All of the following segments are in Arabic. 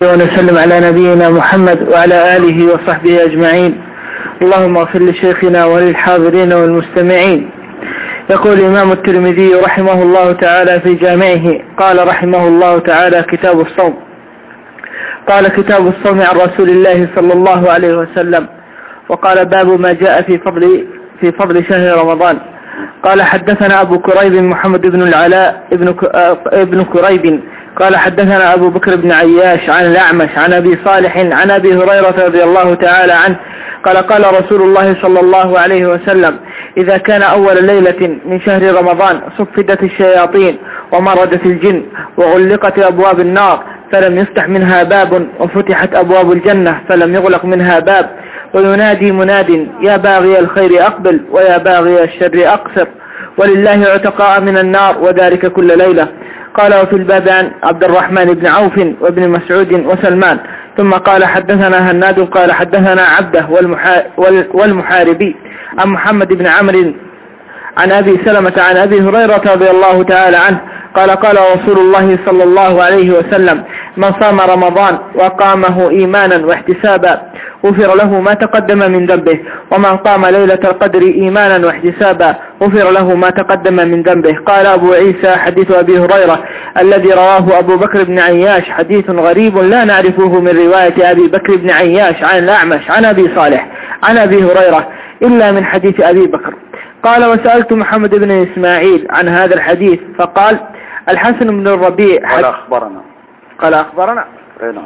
ونسلم على نبينا محمد وعلى آله وصحبه أجمعين. اللهم اغفر لشيخنا وللحاضرين والمستمعين. يقول الإمام الترمذي رحمه الله تعالى في جامعه: قال رحمه الله تعالى: كتاب الصوم. قال: كتاب الصوم عن رسول الله صلى الله عليه وسلم. وقال: باب ما جاء في فضل شهر رمضان. قال: حدثنا أبو كريب محمد بن العلاء ابن كريب قال: حدثنا أبو بكر بن عياش عن الأعمش عن أبي صالح عن أبي هريرة رضي الله تعالى عنه قال: قال رسول الله صلى الله عليه وسلم: إذا كان أول ليلة من شهر رمضان صفدت الشياطين ومردت الجن وغلقت أبواب النار فلم يفتح منها باب، وفتحت أبواب الجنة فلم يغلق منها باب، وينادي مناد: يا باغي الخير أقبل ويا باغي الشر أقصر، ولله عتقاء من النار، وذلك كل ليلة. قال: وفي الباب عن عبد الرحمن بن عوف وابن مسعود وسلمان. ثم قال: حدثنا هناد قال: حدثنا عبده والمحاربي عن محمد بن عمرو عن أبي سلمة عن أبي هريرة رضي الله تعالى عنه قال: قال رسول الله صلى الله عليه وسلم: من صام رمضان وقامه إيمانا واحتسابا غفر له ما تقدم من ذنبه، ومن قام ليلة القدر إيمانا واحتسابا غفر له ما تقدم من ذنبه. قال أبو عيسى: حديث أبي هريرة الذي رواه أبو بكر بن عياش حديث غريب لا نعرفه من رواية أبي بكر بن عياش عن الأعمش عن أبي صالح عن أبي هريرة إلا من حديث أبي بكر. قال: وسألت محمد بن إسماعيل عن هذا الحديث فقال: الحسن بن الربيع قال أخبرنا نعم.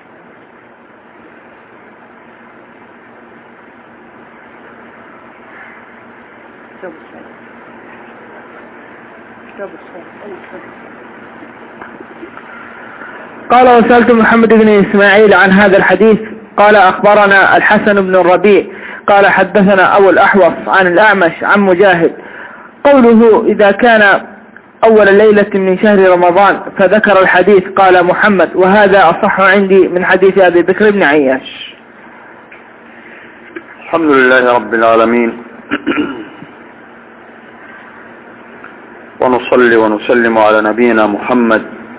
قال: وسألت محمد بن إسماعيل عن هذا الحديث قال: أخبرنا الحسن بن الربيع قال: حدثنا أبو الأحوص عن الأعمش عن مجاهد. قوله: إذا كان أول ليلة من شهر رمضان فذكر الحديث قال محمد: وهذا أصح عندي من حديث أبي بكر بن عياش. الحمد لله رب العالمين، ونصلي ونسلم على نبينا محمد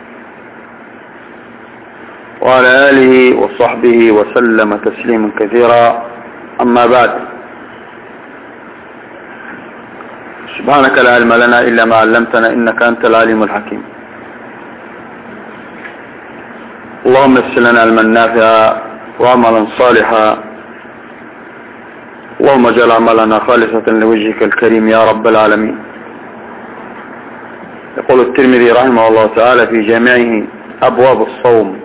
وعلى آله وصحبه وسلم تسليما كثيرا. أما بعد، سبحانك لا علم لنا إلا ما علمتنا إنك أنت العليم الحكيم. اللهم يسر لنا علما نافعا وعملا صالحا، اللهم اجعل عملنا خالصة لوجهك الكريم يا رب العالمين. يقول الترمذي رحمه الله تعالى في جامعه: أبواب الصوم.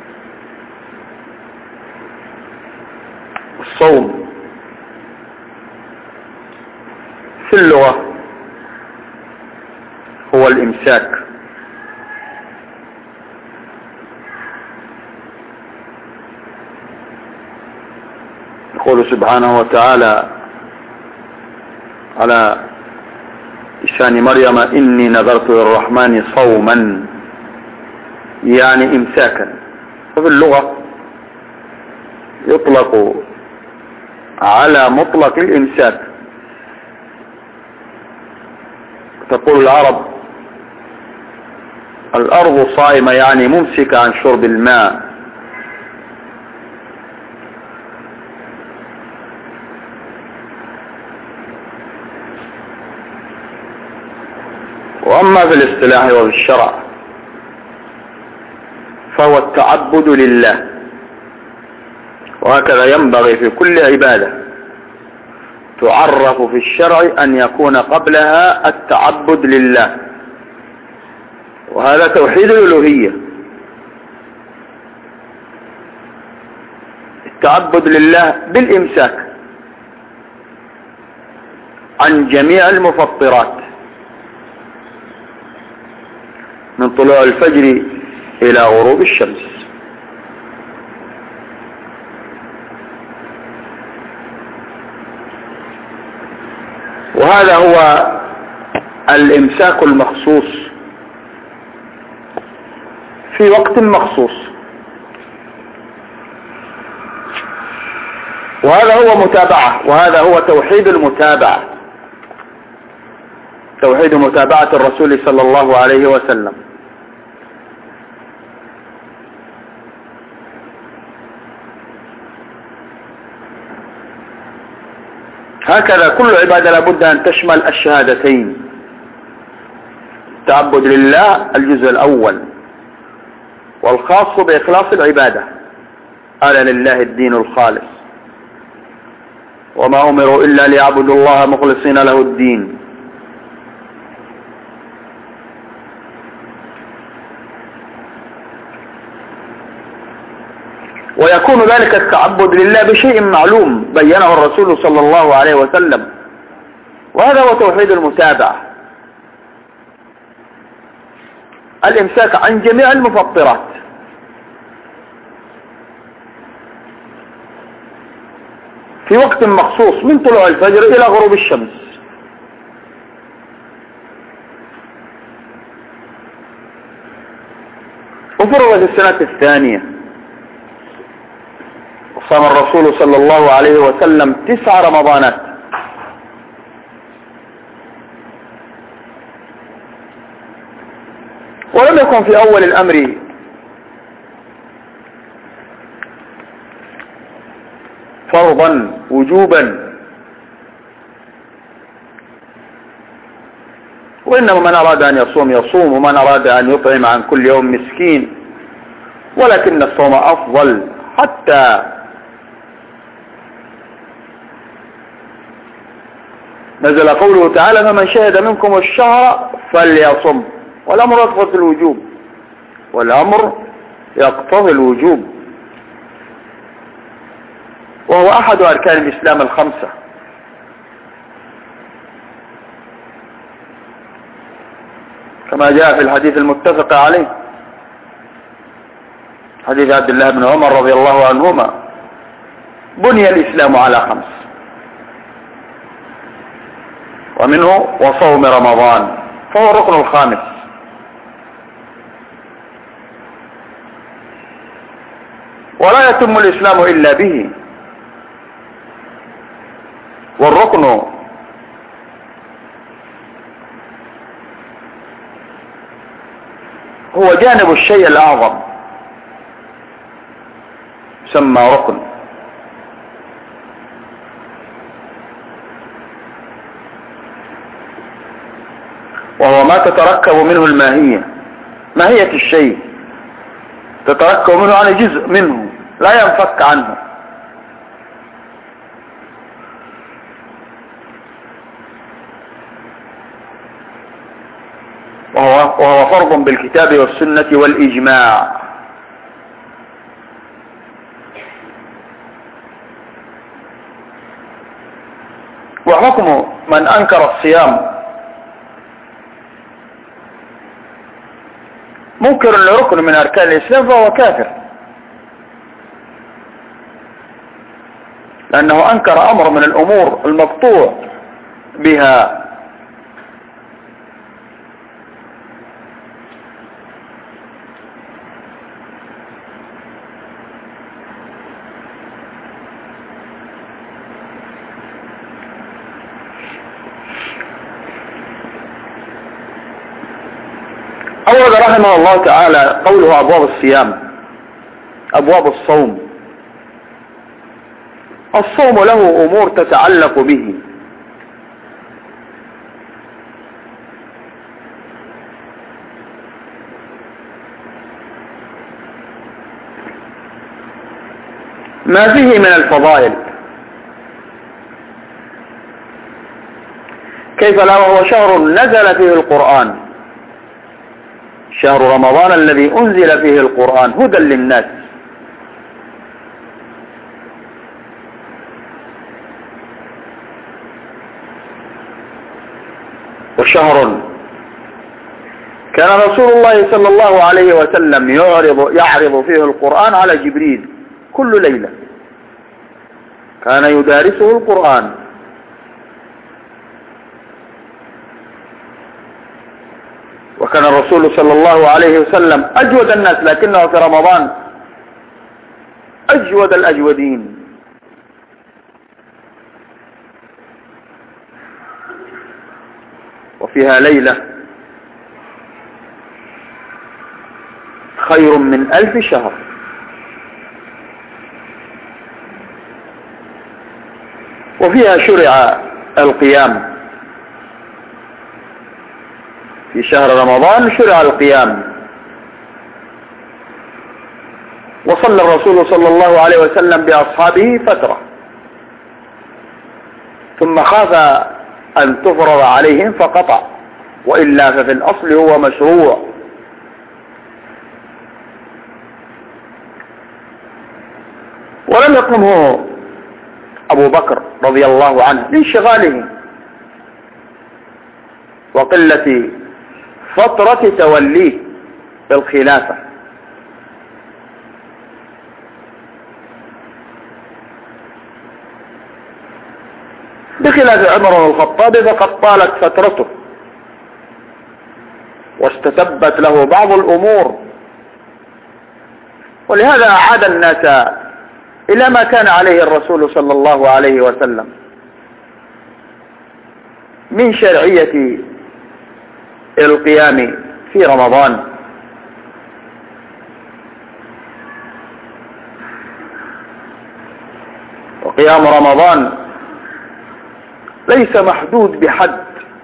الصوم في اللغة هو الإمساك، يقول سبحانه وتعالى على لسان مريم: إني نذرت للرحمن صوما، يعني إمساكا. ففي اللغة يطلق على مطلق الإمساك. تقول العرب: الأرض صائمة، يعني ممسكة عن شرب الماء. وأما في الاصطلاح وفي الشرع فهو التعبد لله، وهكذا ينبغي في كل عبادة تعرف في الشرع أن يكون قبلها التعبد لله، وهذا توحيد الألوهية. التعبد لله بالإمساك عن جميع المفطرات من طلوع الفجر إلى غروب الشمس. وهذا هو الإمساك المخصوص في وقت مخصوص، وهذا هو متابعة، وهذا هو توحيد المتابعة، توحيد متابعة الرسول صلى الله عليه وسلم. هكذا كل عبادة لابد أن تشمل الشهادتين. التعبد لله الجزء الأول والخاص بإخلاص العبادة، ألا لله الدين الخالص وما أمروا إلا ليعبدوا الله مخلصين له الدين. ويكون ذلك التعبد لله بشيء معلوم بينه الرسول صلى الله عليه وسلم، وهذا هو توحيد المتابعة، الإمساك عن جميع المفطرات. في وقت مخصوص من طلوع الفجر إلى غروب الشمس. وفرضت السنة الثانية، وصام الرسول صلى الله عليه وسلم 9 رمضانات، ولم يكن في أول الأمر فرضا وجوبا، وإنما من أراد أن يصوم يصوم، ومن أراد أن يطعم عن كل يوم مسكين، ولكن الصوم أفضل، حتى نزل قوله تعالى فمن شهد منكم الشهر فليصم، والأمر يقتضي الوجوب، والأمر يقتضي الوجوب، وهو أحد أركان الإسلام الخمسة. كما جاء في الحديث المتفق عليه، حديث عبد الله بن عمر رضي الله عنهما: بني الإسلام على 5، ومنه وصوم رمضان، فهو الركن الخامس. ولا يتم الإسلام إلا به، والركن هو جانب الشيء الأعظم، يسمى ركن. وهو ما تتركب منه الماهية، ماهية الشيء تتركب منه، عن جزء منه لا ينفك عنه. وهو فرض بالكتاب والسنة والإجماع. وحكم من أنكر الصيام منكر لركن من أركان الإسلام فهو كافر، لأنه أنكر أمر من الأمور المقطوع بها. أورد رحمه الله تعالى قوله أبواب الصيام، أبواب الصوم. الصوم له أمور تتعلق به، ما فيه من الفضائل، كيف لا وهو شهر نزل فيه القرآن، شهر رمضان الذي أنزل فيه القرآن هدى للناس. وشهر كان رسول الله صلى الله عليه وسلم يعرض فيه القرآن على جبريل كل ليلة، كان يدارسه القرآن. وكان الرسول صلى الله عليه وسلم أجود الناس، لكنه في رمضان أجود الأجودين. وفيها ليلة خير من 1000 شهر. وفيها شرع القيام. في شهر رمضان شرع القيام، وصلى الرسول صلى الله عليه وسلم بأصحابه فترة، ثم خاف أن تفرض عليهم فقطع، وإلا ففي الأصل هو مشروع. ولم يقمه أبو بكر رضي الله عنه لانشغاله وقلة فترة توليه بالخلافة، بخلاف عمر بن الخطاب فقد طالت فترته واستتبت له بعض الأمور، ولهذا أعاد الناس إلى ما كان عليه الرسول صلى الله عليه وسلم من شرعية القيام في رمضان. وقيام رمضان ليس محدود بحد،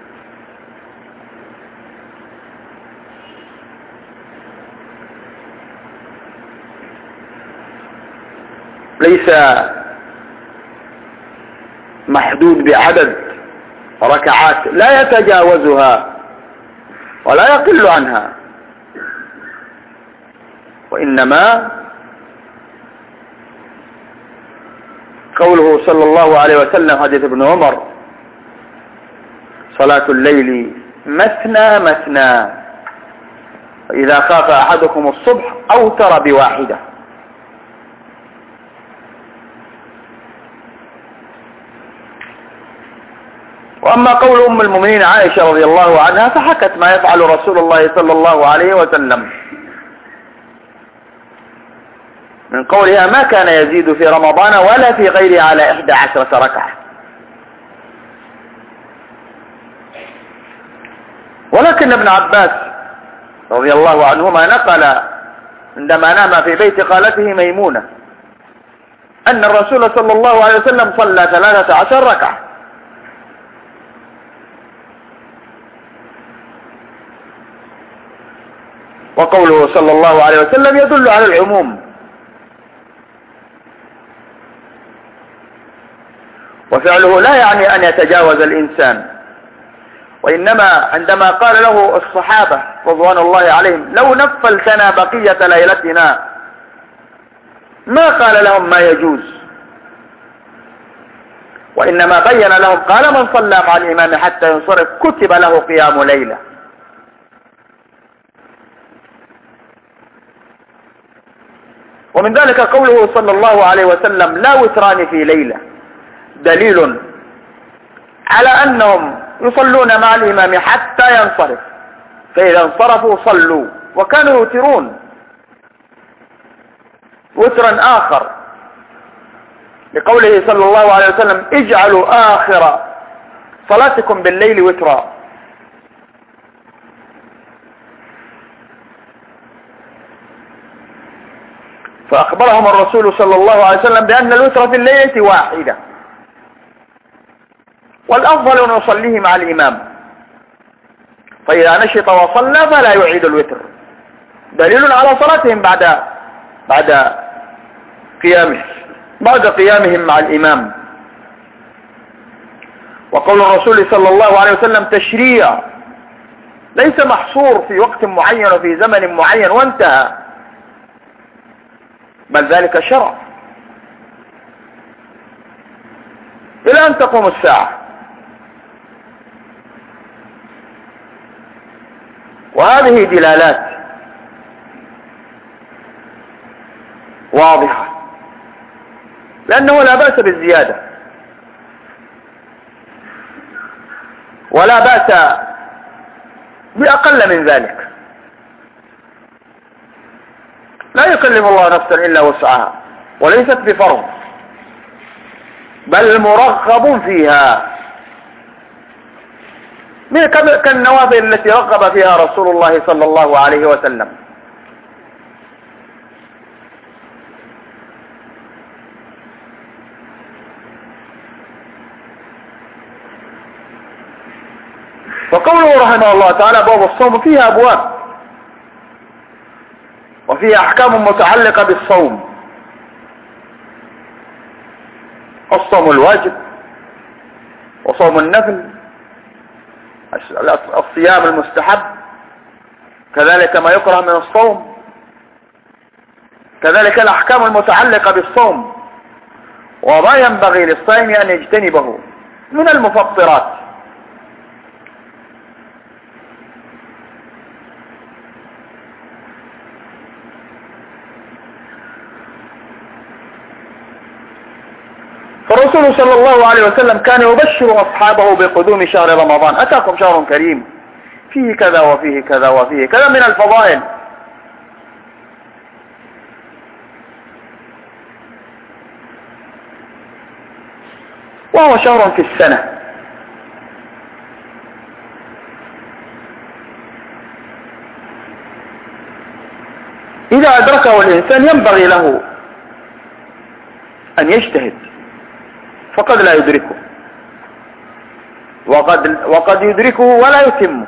ليس محدود بعدد ركعات لا يتجاوزها ولا يقل عنها، وإنما قوله صلى الله عليه وسلم حديث ابن عمر: صلاة الليل مثنى مثنى، فإذا خاف أحدكم الصبح أوتر بواحدة. وأما قول أم المؤمنين عائشة رضي الله عنها فحكت ما يفعل رسول الله صلى الله عليه وسلم من قولها: ما كان يزيد في رمضان ولا في غيره على 11 ركعة. ولكن ابن عباس رضي الله عنهما نقل عندما نام في بيت خالته ميمونة أن الرسول صلى الله عليه وسلم صلى 13 ركعة. وقوله صلى الله عليه وسلم يدل على العموم، وفعله لا يعني أن يتجاوز الإنسان، وإنما عندما قال له الصحابة رضوان الله عليهم: لو نفلتنا بقية ليلتنا، ما قال لهم ما يجوز، وإنما بين لهم قال: من صلى مع الإمام حتى ينصرف كتب له قيام ليلة. ومن ذلك قوله صلى الله عليه وسلم: لا وتران في ليلة، دليل على أنهم يصلون مع الإمام حتى ينصرف، فإذا انصرفوا صلوا، وكانوا يوترون وترا آخر لقوله صلى الله عليه وسلم: اجعلوا آخر صلاتكم بالليل وترا. فأخبرهم الرسول صلى الله عليه وسلم بأن الوتر في الليلة واحدة، والأفضل أن يصليه مع الإمام، فإذا نشط وصلى فلا يعيد الوتر، دليل على صلاتهم بعد قيامهم مع الإمام. وقول الرسول صلى الله عليه وسلم تشريع، ليس محصور في وقت معين وفي زمن معين وانتهى، بل ذلك شرع إلى أن تقوم الساعة. وهذه دلالات واضحة، لأنه لا بأس بالزيادة ولا بأس بأقل من ذلك، لا يكلف الله نفسا إلا وسعها، وليست بفرض بل مرغب فيها، كالنوافل التي رغب فيها رسول الله صلى الله عليه وسلم. فقوله رحمه الله تعالى باب الصوم فيها أبواب وفيها أحكام متعلقة بالصوم: الصوم الواجب وصوم النفل، الصيام المستحب، كذلك ما يكره من الصوم، كذلك الأحكام المتعلقة بالصوم وما ينبغي للصائم أن يجتنبه من المفطرات. فالرسول صلى الله عليه وسلم كان يبشر أصحابه بقدوم شهر رمضان: أتاكم شهر كريم فيه كذا وفيه كذا وفيه كذا من الفضائل. وهو شهر في السنة، إذا أدركه الإنسان ينبغي له أن يجتهد، فقد لا يدركه وقد يدركه ولا يتمه.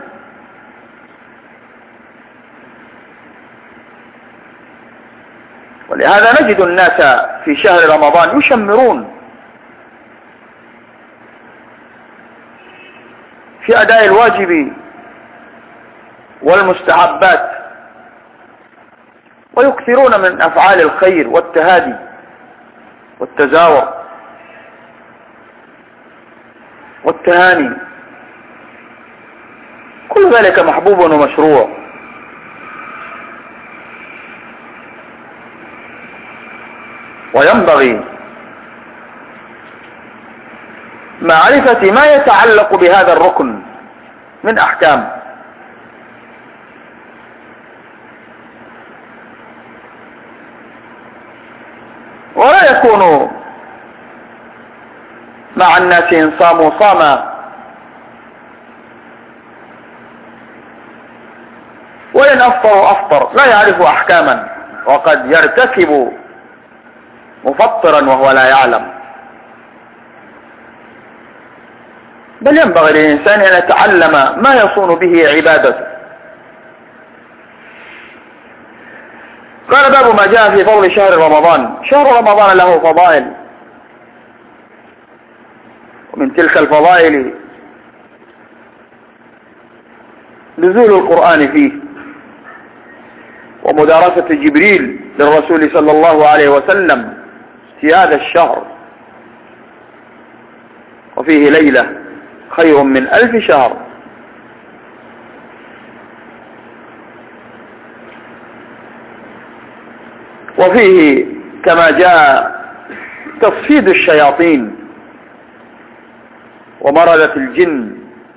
ولهذا نجد الناس في شهر رمضان يشمرون في أداء الواجب والمستحبات، ويكثرون من أفعال الخير والتهادي والتزاور والتهاني، كل ذلك محبوب ومشروع. وينبغي معرفة ما يتعلق بهذا الركن من أحكام، ولا يكون مع الناس إن صاموا صاما وإن أفطروا أفطر، لا يعرف أحكاما، وقد يرتكب مفطرا وهو لا يعلم. بل ينبغي للإنسان أن يتعلم ما يصون به عبادته. قال: باب ما جاء في فضل شهر رمضان. شهر رمضان له فضائل، ومن تلك الفضائل نزول القرآن فيه، ومدارسة جبريل للرسول صلى الله عليه وسلم في هذا الشهر، وفيه ليلة خير من 1000 شهر. وفيه كما جاء تصفيد الشياطين ومردة الجن،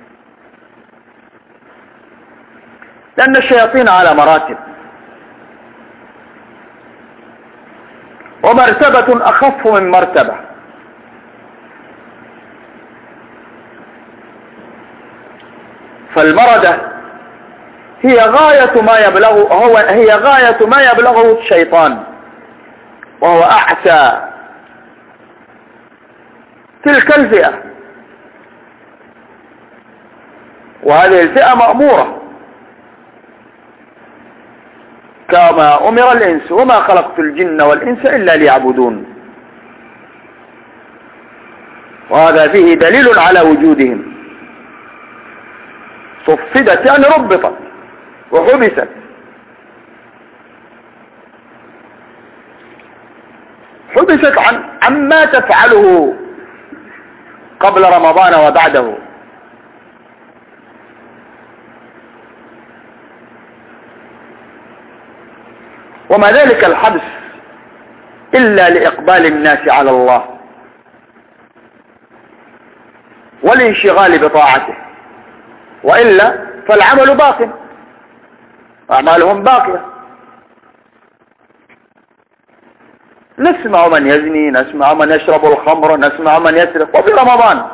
لأن الشياطين على مراتب، ومرتبة أخف من مرتبة. فالمردة هي غاية ما يبلغه الشيطان، وهو أعتى تلك الفئة، وهذه الفئة مأمورة كما أمر الإنس: وما خلقت الجن والإنس إلا ليعبدون. وهذا فيه دليل على وجودهم. صفدت يعني ربطت وحبست، حبست عما تفعله قبل رمضان وبعده. وما ذلك الحبس إلا لإقبال الناس على الله والانشغال بطاعته، وإلا فالعمل باق، أعمالهم باقية. نسمع من يزني، نسمع من يشرب الخمر، نسمع من يسرق، وفي رمضان.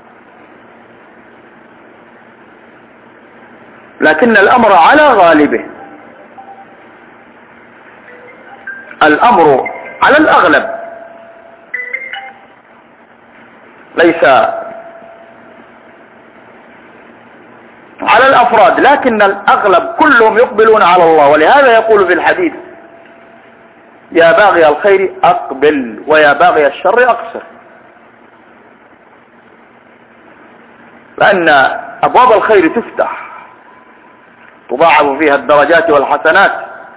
لكن الأمر على غالبه، الأمر على الأغلب، ليس أفراد، لكن الأغلب كلهم يقبلون على الله. ولهذا يقول في الحديث: يا باغي الخير أقبل ويا باغي الشر أقصر. لأن أبواب الخير تفتح، تضاعف فيها الدرجات والحسنات.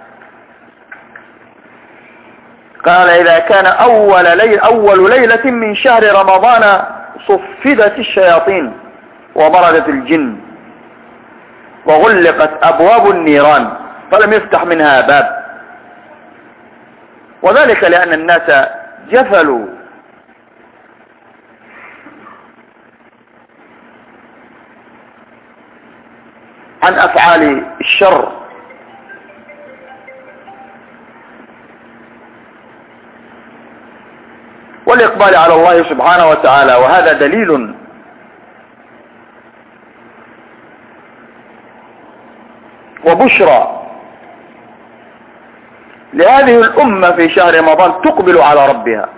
قال: إذا كان أول ليلة من شهر رمضان صفدت الشياطين وبردت الجن وغلقت أبواب النيران فلم يفتح منها باب، وذلك لأن الناس جفلوا عن أفعال الشر. والإقبال على الله سبحانه وتعالى، وهذا دليل وبشرى لهذه الأمة في شهر رمضان تقبل على ربها.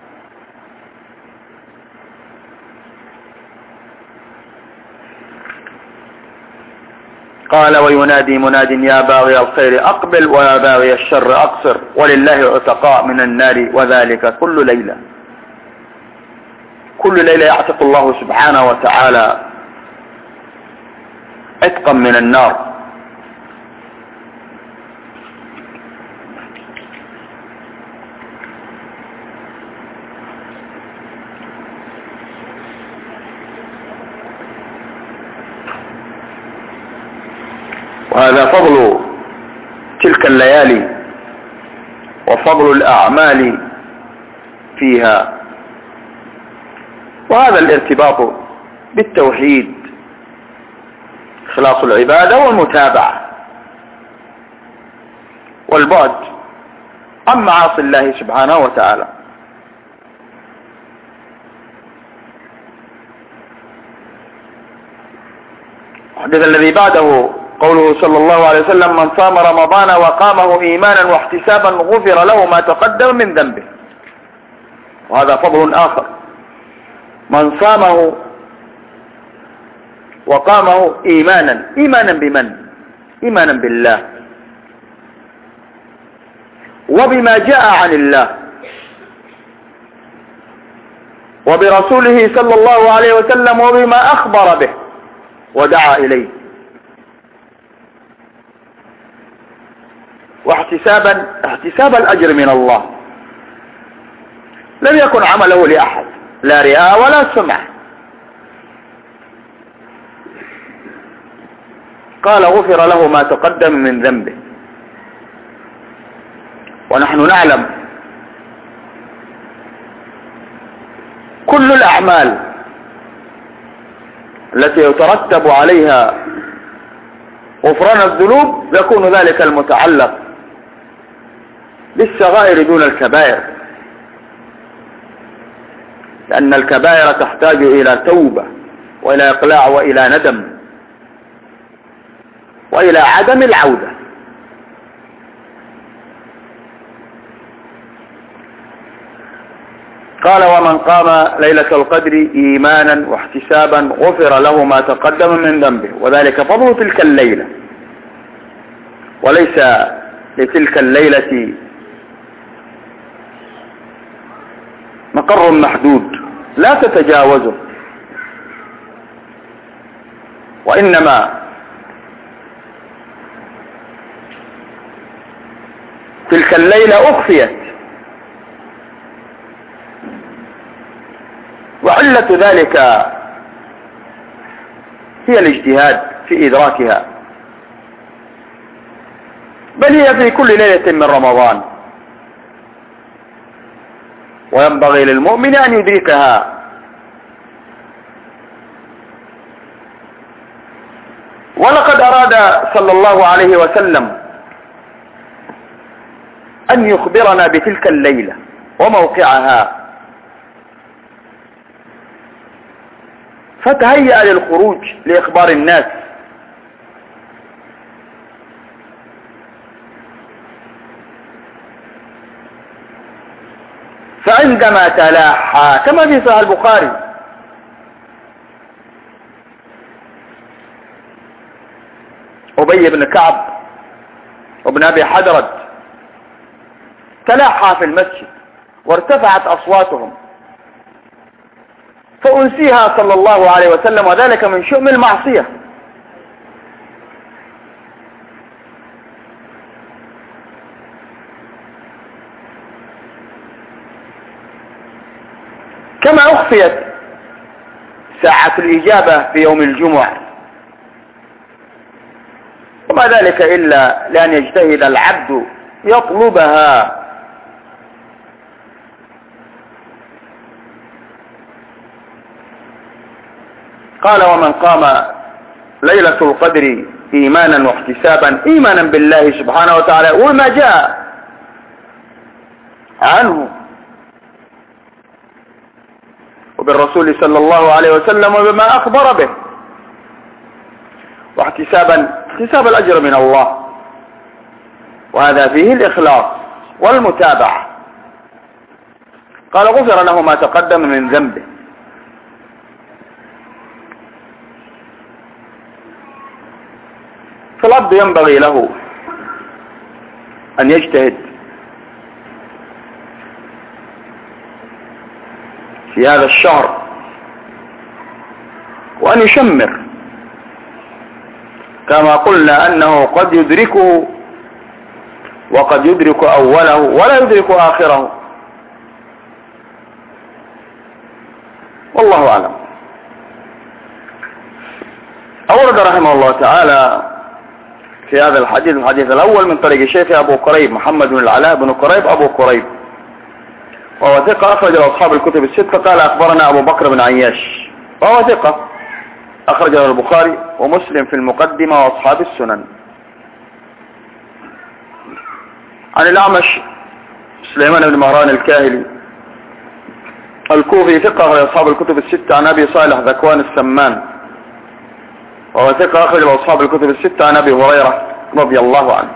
قال: وينادي مناد يا باغي الخير أقبل ويا باغي الشر أقصر، ولله عتقاء من النار وذلك كل ليلة. كل ليلة يعتق الله سبحانه وتعالى عتقا من النار. وهذا فضل تلك الليالي وفضل الأعمال فيها، وهذا الارتباط بالتوحيد، إخلاص العبادة والمتابعة والبعد عن معاصي الله سبحانه وتعالى. الحديث الذي بعده قوله صلى الله عليه وسلم: من صام رمضان وقامه إيمانا واحتسابا غفر له ما تقدم من ذنبه. وهذا فضل آخر، من صامه وقامه إيمانا بمن؟ إيمانا بالله وبما جاء عن الله وبرسوله صلى الله عليه وسلم وبما أخبر به ودعا إليه، احتساب الأجر من الله. لم يكن عمله لأحد، لا رياء ولا سمعة. قال: غفر له ما تقدم من ذنبه. ونحن نعلم كل الأعمال التي يترتب عليها غفران الذنوب يكون ذلك المتعلق بالصغائر دون الكبائر، لأن الكبائر تحتاج إلى توبة وإلى إقلاع وإلى ندم وإلى عدم العودة. قال: ومن قام ليلة القدر إيمانا واحتسابا غفر له ما تقدم من ذنبه، وذلك فضل تلك الليلة، وليس لتلك الليلة مقر محدود لا تتجاوزه، وإنما تلك الليلة أخفيت، وعلة ذلك هي الاجتهاد في إدراكها، بل هي في كل ليلة من رمضان، وينبغي للمؤمن أن يدركها. ولقد أراد صلى الله عليه وسلم أن يخبرنا بتلك الليلة وموقعها، فتهيأ للخروج لإخبار الناس. فعندما تلاحى كما في صحيح البخاري أبي بن كعب وابن أبي حدرد تلاحى في المسجد وارتفعت أصواتهم فأنسيها صلى الله عليه وسلم، وذلك من شؤم المعصية. كما أخفيت ساعة الإجابة في يوم الجمعة، وما ذلك إلا لأن يجتهد العبد يطلبها. قال: ومن قام ليلة القدر إيمانا واحتسابا، إيمانا بالله سبحانه وتعالى وما جاء عنه وبالرسول صلى الله عليه وسلم وبما أخبر به، واحتسابا احتساب الأجر من الله، وهذا فيه الإخلاص والمتابعة. قال: غفر له ما تقدم من ذنبه. فالعبد ينبغي له أن يجتهد في هذا الشهر وأن يشمر، كما قلنا أنه قد يدركه وقد يدرك أوله ولا يدرك آخره، والله أعلم. أورد رحمه الله تعالى في هذا الحديث الأول من طريق الشيخ أبو قريب محمد بن العلاء بن قريب أبو قريب، وهو ثقة أخرج له أصحاب الكتب الستة. قال: أخبرنا أبو بكر بن عياش، وهو ثقة أخرج له البخاري ومسلم في المقدمة وأصحاب السنن. عن الأعمش سليمان بن مهران الكاهلي الكوفي، ثقة أخرج أصحاب الكتب الستة. عن أبي صالح ذكوان السمان، وهو ثقة أخرج له أصحاب الكتب الستة. عن أبي هريرة رضي الله عنه.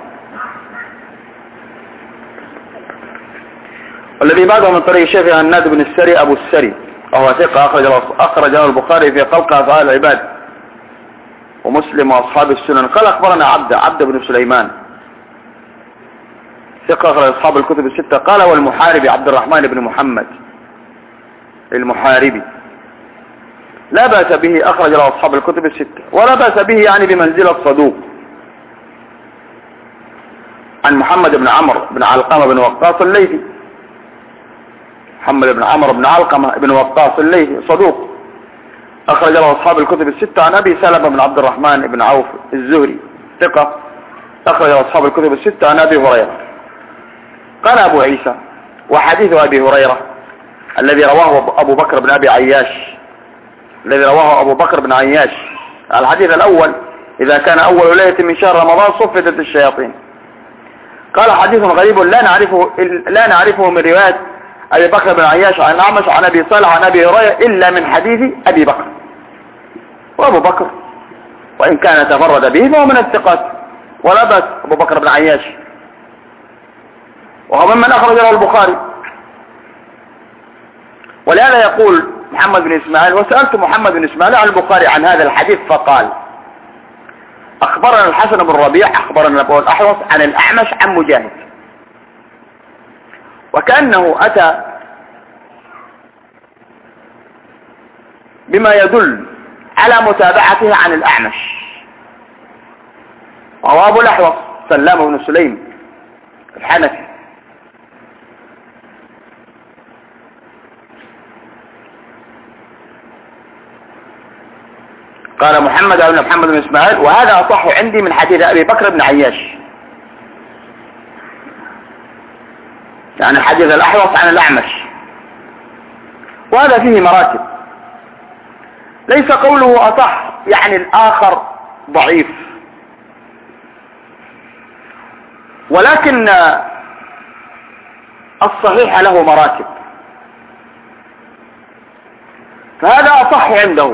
والذي بعده من طريق الشيخ هناد بن السري أبو السري، وهو ثقة أخرج له البخاري في خلق أفعال العباد ومسلم وأصحاب السنن. قال: أخبرنا عبد بن سليمان، ثقة أخرج أصحاب الكتب الستة. قال: والمحاربي عبد الرحمن بن محمد المحاربي لا بأس به، أخرج له أصحاب الكتب الستة. ولا بأس به يعني بمنزلة صدوق. عن محمد بن عمرو بن علقمة بن وقاص الليثي، محمد بن عمرو بن علقمة بن وقاص الليثي صدوق، أخرج له أصحاب الكتب الستة. عن أبي سلمة بن عبد الرحمن بن عوف الزهري، ثقة أخرج له أصحاب الكتب الستة. عن أبي هريرة. قال أبو عيسى: وحديث أبي هريرة الذي رواه أبو بكر بن أبي عياش، الحديث الأول: إذا كان أول ليلة من شهر رمضان صفتت الشياطين. قال: حديث غريب لا نعرفه من رواية أبي بكر بن عياش عن الأعمش عن أبي صالح عن أبي هريرة إلا من حديث أبي بكر. وأبو بكر وإن كان تفرد به فهو من الثقات، ولا بأس أبو بكر بن عياش، وهو ممن أخرج له البخاري. ولهذا يقول محمد بن إسماعيل: وسألت محمد بن إسماعيل عن البخاري عن هذا الحديث فقال: أخبرنا الحسن بن ربيع أخبرنا أبو الأحوص عن الأعمش عن مجاهد، وكأنه أتى بما يدل على متابعته عن الأعمش، وهو أبو الأحوص سلام بن سليم الحنفي. قال محمد بن إسماعيل: وهذا أصح عندي من حديث أبي بكر بن عياش، يعني حديث الأحوص عن الأعمش، وهذا فيه مراتب، ليس قوله أصح يعني الآخر ضعيف، ولكن الصحيح له مراتب، فهذا أصح عنده،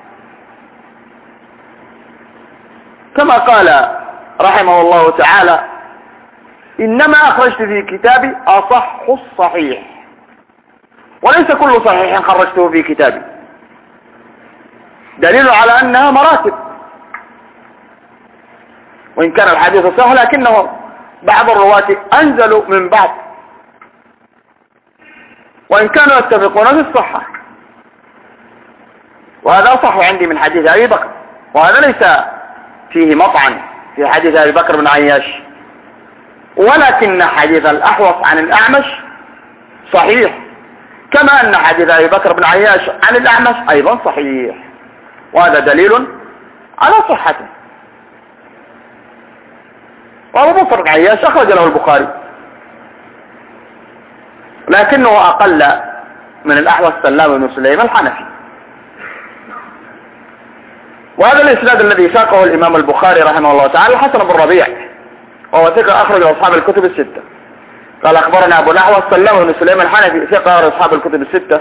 كما قال رحمه الله تعالى: إنما أخرجت في كتابي أصح الصحيح، وليس كل صحيح خرجته في كتابي، دليل على أنها مراتب. وإن كان الحديث صحيح لكنه بعض الرواة أنزلوا من بعض، وإن كانوا يتفقون في الصحة. وهذا صح عندي من حديث أبي بكر، وهذا ليس فيه مطعن في حديث أبي بكر بن عياش، ولكن حديث الأحوص عن الأعمش صحيح، كما أن حديث أبي بكر بن عياش عن الأعمش أيضا صحيح، وهذا دليل على صحته. وأبو بكر بن عياش أخرج له البخاري، لكنه أقل من الأحوص سلام بن سليم الحنفي. وهذا الإسناد الذي ساقه الإمام البخاري رحمه الله تعالى الحسن بن ربيع، وهو ثقة أخرج أصحاب الكتب الستة. قال أخبرنا أبو الأحوص سلام بن سليم الحنفي ثقة أخرج أصحاب الكتب الستة،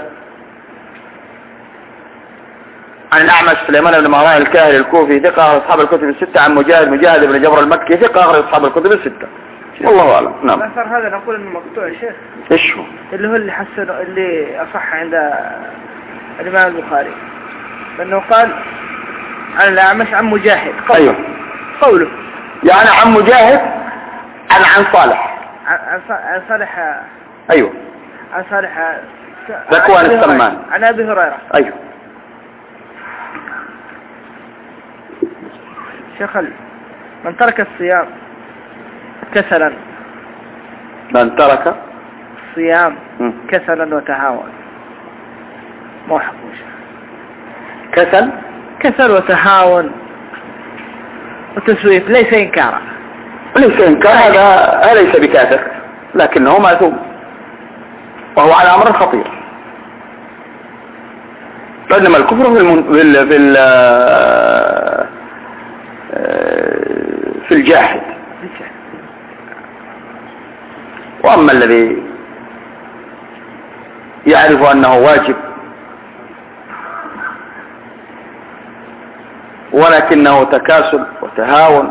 عن الأعمش سليمان بن مهران الكاهلي الكوفي ثقة أخرج أصحاب الكتب الستة، عن مجاهد بن جبر المكي ثقة أخرج أصحاب الكتب الستة. والله أعلم. نعم. الأثر هذا نقول إنه مقطوع يا شيخ. إيش هو؟ اللي حسن اللي أصح عند الإمام البخاري، لأنه قال عن الأعمش عن مجاهد. أيوه. قوله يعني عن مجاهد عن صالح. عن صالح. أيوه. عن صالح. ذكوان السمان. عن أبي هريرة. أيوه. شيخ من ترك الصيام كسلا. من ترك الصيام كسلا وتهاون ما حكمش. كسل وتهاون وتسويف ليس إنكارا. ليس إنكار، هذا ليس بكافر لكنه ماثوم، وهو على أمر خطير. بينما الكفر في الجاحد. وأما الذي يعرف أنه واجب ولكنه تكاسل وتهاون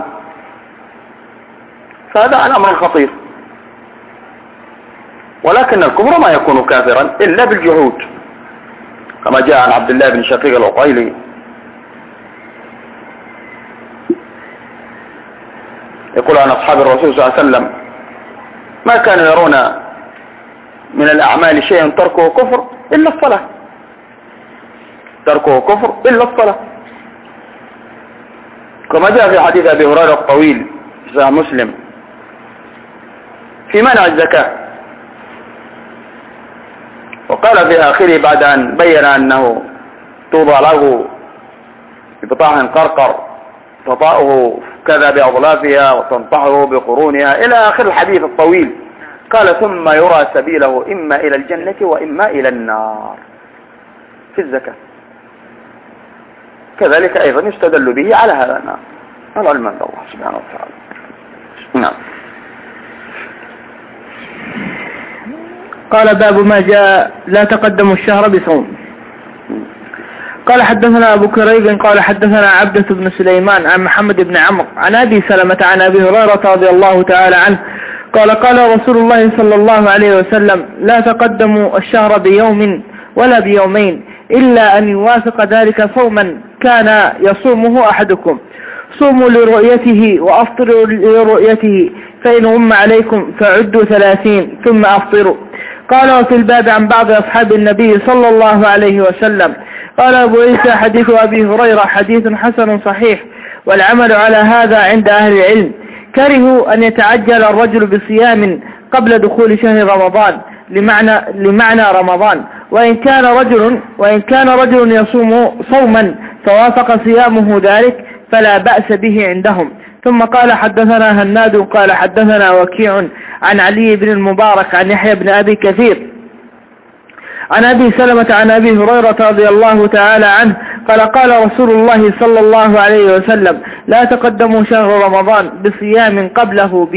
فهذا على أمر خطير. ولكن الكفر ما يكون كافرا إلا بالجحود، كما جاء عن عبد الله بن شقيق العقيلي يقول عن أصحاب الرسول صلى الله عليه وسلم ما كانوا يرون من الأعمال شيئا تركه كفر إلا الصلاة، تركه كفر إلا الصلاة، كما جاء في حديث أبي هريرة الطويل في صحيح مسلم في منع الزكاة، وقال في آخره بعد أن بين أنه توضع له ببطاح قرقر تطأه كذا بأضلافها وتنطحه بقرونها إلى آخر الحديث الطويل، قال ثم يرى سبيله إما إلى الجنة وإما إلى النار في الزكاة. كذلك أيضا يستدل به على هذا النار. العلم عند الله سبحانه وتعالى. نعم. قال باب ما جاء لا تقدم الشهر بصوم. قال حدثنا أبو كريب قال حدثنا عبدة بن سليمان عن محمد بن عمرو عن أبي سلمة عن أبي هريرة رضي الله تعالى عنه قال قال رسول الله صلى الله عليه وسلم لا تقدموا الشهر بيوم ولا بيومين إلا أن يوافق ذلك صوما كان يصومه أحدكم، صوموا لرؤيته وأفطروا لرؤيته، فإن غم عليكم فعدوا 30 ثم أفطروا. قال وفي الباب عن بعض أصحاب النبي صلى الله عليه وسلم. قال أبو عيسى حديث أبي هريرة حديث حسن صحيح، والعمل على هذا عند أهل العلم. كرهوا أن يتعجل الرجل بصيام قبل دخول شهر رمضان لمعنى رمضان، وإن كان رجل يصوم صوما فوافق صيامه ذلك فلا بأس به عندهم. ثم قال حدثنا هناد قال حدثنا وكيع عن علي بن المبارك عن يحيى بن أبي كثير عن أبي سلمة عن أبي هريرة رضي الله تعالى عنه قال قال رسول الله صلى الله عليه وسلم لا تقدموا شهر رمضان بصيام قبله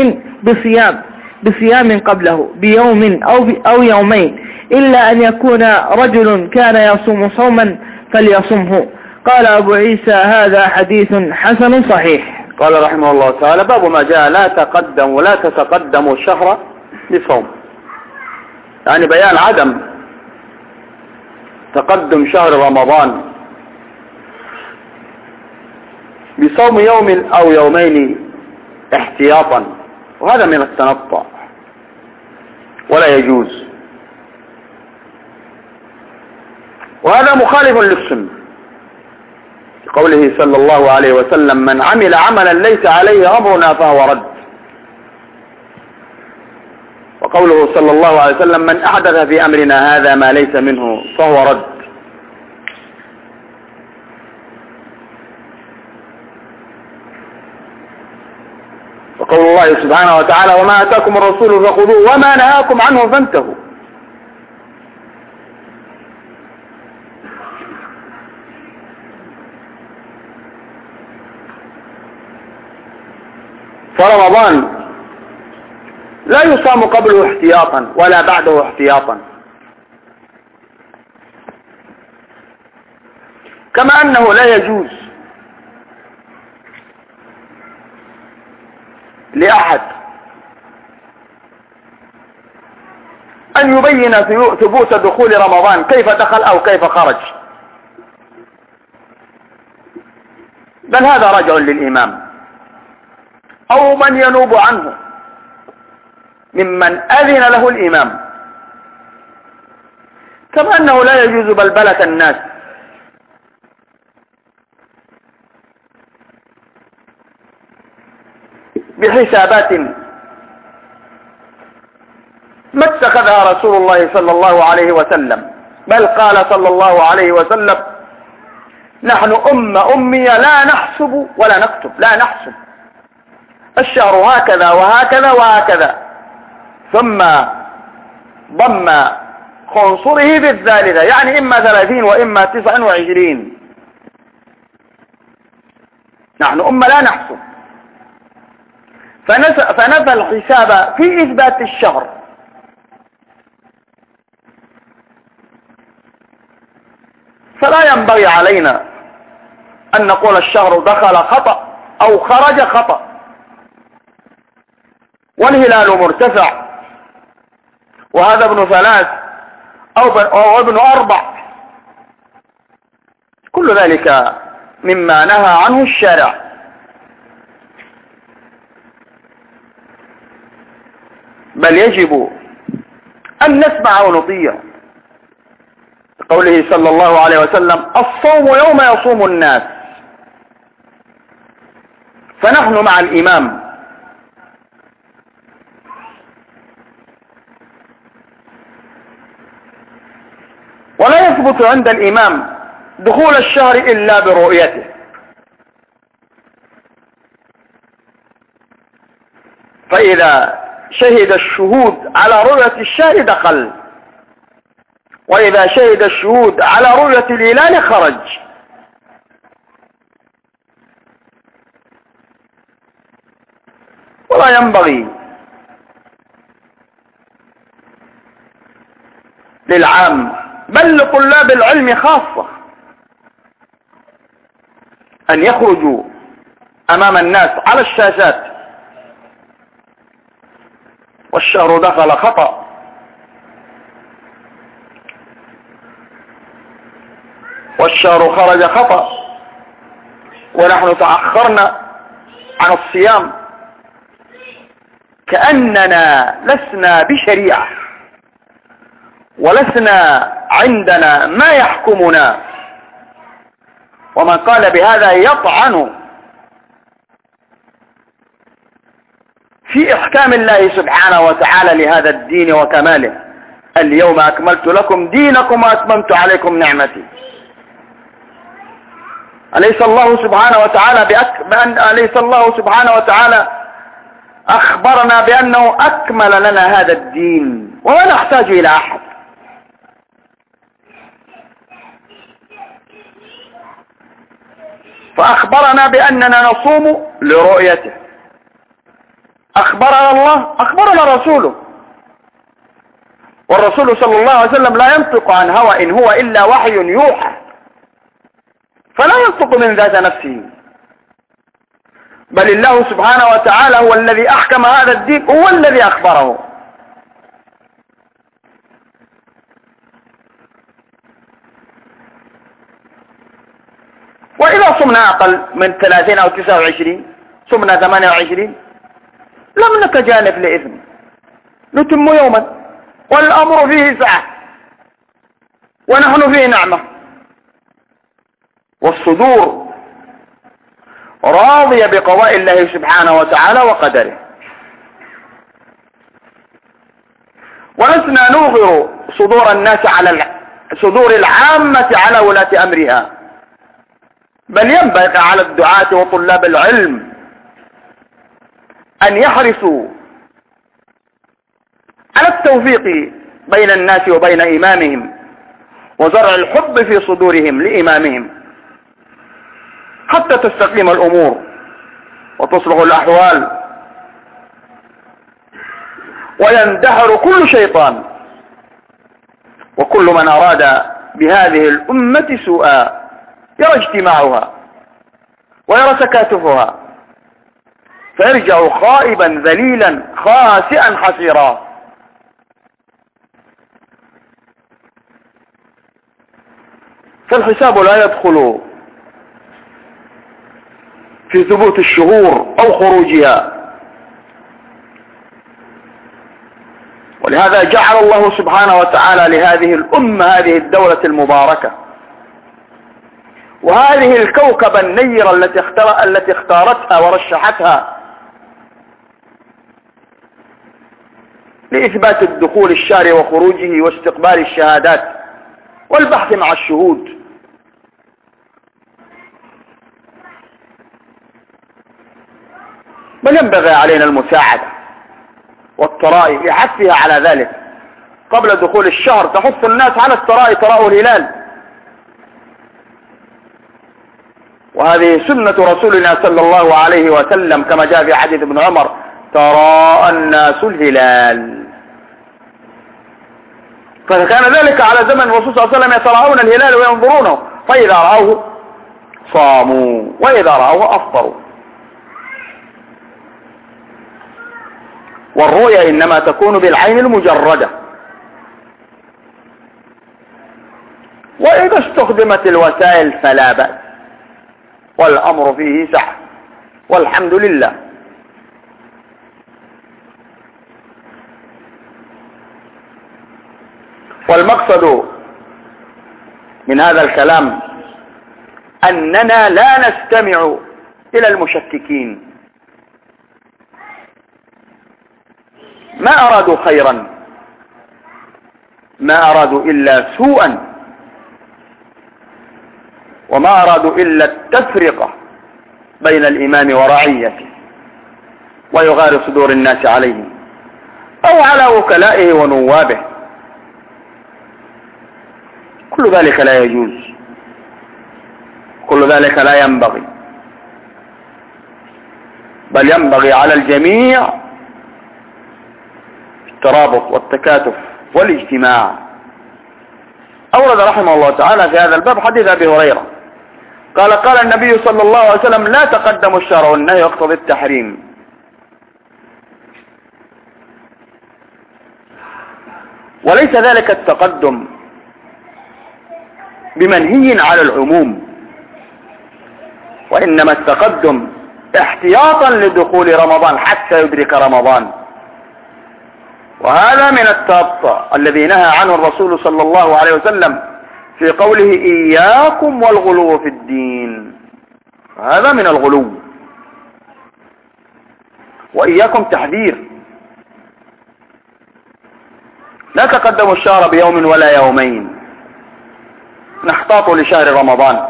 بصيام قبله بيوم أو يومين إلا أن يكون رجل كان يصوم صوما فليصمه. قال أبو عيسى هذا حديث حسن صحيح. قال رحمه الله تعالى باب ما جاء لا تقدم ولا تتقدموا الشهر بصوم، يعني بيان عدم تقدم شهر رمضان بصوم يوم أو يومين احتياطا، وهذا من التنطع ولا يجوز، وهذا مخالف للسنة. قوله صلى الله عليه وسلم: من عمل عملا ليس عليه أمرنا فهو رد. وقوله صلى الله عليه وسلم: من أحدث في أمرنا هذا ما ليس منه فهو رد. وقول الله سبحانه وتعالى: وما أتاكم الرسول فخذوه وما نهاكم عنه فانتهوا. فرمضان لا يصام قبله احتياطا ولا بعده احتياطا، كما أنه لا يجوز لأحد أن يبين ثبوت دخول رمضان كيف دخل أو كيف خرج، بل هذا راجع للإمام أو من ينوب عنه ممن أذن له الإمام، كما أنه لا يجوز بلبلة الناس بحسابات ما اتخذها رسول الله صلى الله عليه وسلم، بل قال صلى الله عليه وسلم: نحن أمية لا نحسب ولا نكتب، لا نحسب الشهر هكذا وهكذا وهكذا، ثم ضم خنصره بالثالثة، يعني إما 30 وإما 29. نحن أمة لا نحسب، فنفى الحساب في إثبات الشهر. فلا ينبغي علينا أن نقول الشهر دخل خطأ أو خرج خطأ والهلال مرتفع وهذا ابن 3 أو ابن 4، كل ذلك مما نهى عنه الشارع. بل يجب أن نسمع ونطيع. قوله صلى الله عليه وسلم: الصوم يوم يصوم الناس، فنحن مع الإمام، ولا يثبت عند الإمام دخول الشهر إلا برؤيته، فإذا شهد الشهود على رؤية الشهر دخل، وإذا شهد الشهود على رؤية الهلال خرج. ولا ينبغي للعام بل لطلاب العلم خاصة أن يخرجوا أمام الناس على الشاشات: والشهر دخل خطأ، والشهر خرج خطأ، ونحن تأخرنا عن الصيام، كأننا لسنا بشريعة ولسنا عندنا ما يحكمنا. ومن قال بهذا يطعن في إحكام الله سبحانه وتعالى لهذا الدين وكماله: اليوم أكملت لكم دينكم وأتممت عليكم نعمتي. أليس الله سبحانه وتعالى أخبرنا بأنه أكمل لنا هذا الدين وما نحتاج إلى أحد؟ فأخبرنا بأننا نصوم لرؤيته، أخبرنا الله، أخبرنا رسوله، والرسول صلى الله عليه وسلم لا ينطق عن هوى، إن هو إلا وحي يوحى، فلا ينطق من ذات نفسه، بل الله سبحانه وتعالى هو الذي أحكم هذا الدين، هو الذي أخبره. وإذا صمنا أقل من 30 أو 29، صمنا 28، لم نتجانب لإثم، نتم يوما والأمر فيه سعة ونحن فيه نعمة، والصدور راضية بقضاء الله سبحانه وتعالى وقدره. ولسنا نوغر صدور الناس على صدور العامة على ولاة أمرها، بل ينبغي على الدعاة وطلاب العلم أن يحرصوا على التوفيق بين الناس وبين إمامهم، وزرع الحب في صدورهم لإمامهم، حتى تستقيم الأمور وتصلح الأحوال ويندحر كل شيطان وكل من أراد بهذه الأمة سوءا، يرى اجتماعها ويرى تكاتفها فيرجع خائبا ذليلا خاسئا حسيرا. فالحساب لا يدخل في ثبوت الشهور أو خروجها، ولهذا جعل الله سبحانه وتعالى لهذه الأمة هذه الدولة المباركة وهذه الكوكب النيرة التي اختارتها ورشحتها لإثبات الدخول الشارع وخروجه واستقبال الشهادات والبحث مع الشهود. بل ينبغي علينا المساعدة والترائي لحثها على ذلك قبل دخول الشهر، تحث الناس على الترائي، تراءوا الهلال، وهذه سنة رسولنا صلى الله عليه وسلم كما جاء في حديث ابن عمر: تراءى الناس الهلال. فكان ذلك على زمن الرسول صلى الله عليه وسلم يتراءون الهلال وينظرونه، فإذا رأوه صاموا وإذا رأوه أفطروا. والرؤيا إنما تكون بالعين المجردة، وإذا استخدمت الوسائل فلا بأس، والأمر فيه سعة والحمد لله. والمقصد من هذا الكلام أننا لا نستمع إلى المشككين، ما أرادوا خيرا، ما أرادوا إلا سوءا، وما أرادوا إلا التفرقة بين الإمام ورعيته ويغار صدور الناس عليه أو على وكلائه ونوابه. كل ذلك لا يجوز، كل ذلك لا ينبغي، بل ينبغي على الجميع الترابط والتكاتف والاجتماع. أورد رحمه الله تعالى في هذا الباب حديث أبي هريرة قال: قال النبي صلى الله عليه وسلم: لا تقدموا الشرع والنهي يقتضي التحريم. وليس ذلك التقدم بمنهي على العموم، وإنما التقدم احتياطا لدخول رمضان حتى يدرك رمضان، وهذا من التبطئ الذي نهى عنه الرسول صلى الله عليه وسلم في قوله: إياكم والغلو في الدين. هذا من الغلو، وإياكم تحذير. لا تقدموا الشهر بيوم ولا يومين، نحتاط لشهر رمضان،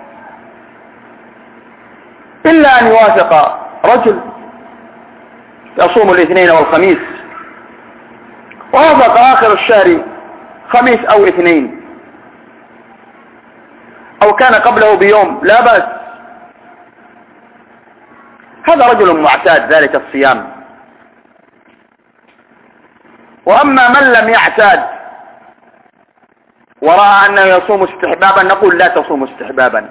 إلا أن يوافق رجل يصوم الاثنين والخميس ووافق آخر الشهر خميس أو اثنين، أو كان قبله بيوم، لا بأس، هذا رجل معتاد ذلك الصيام. وأما من لم يعتاد ورأى أنه يصوم استحبابا، نقول لا تصوم استحبابا،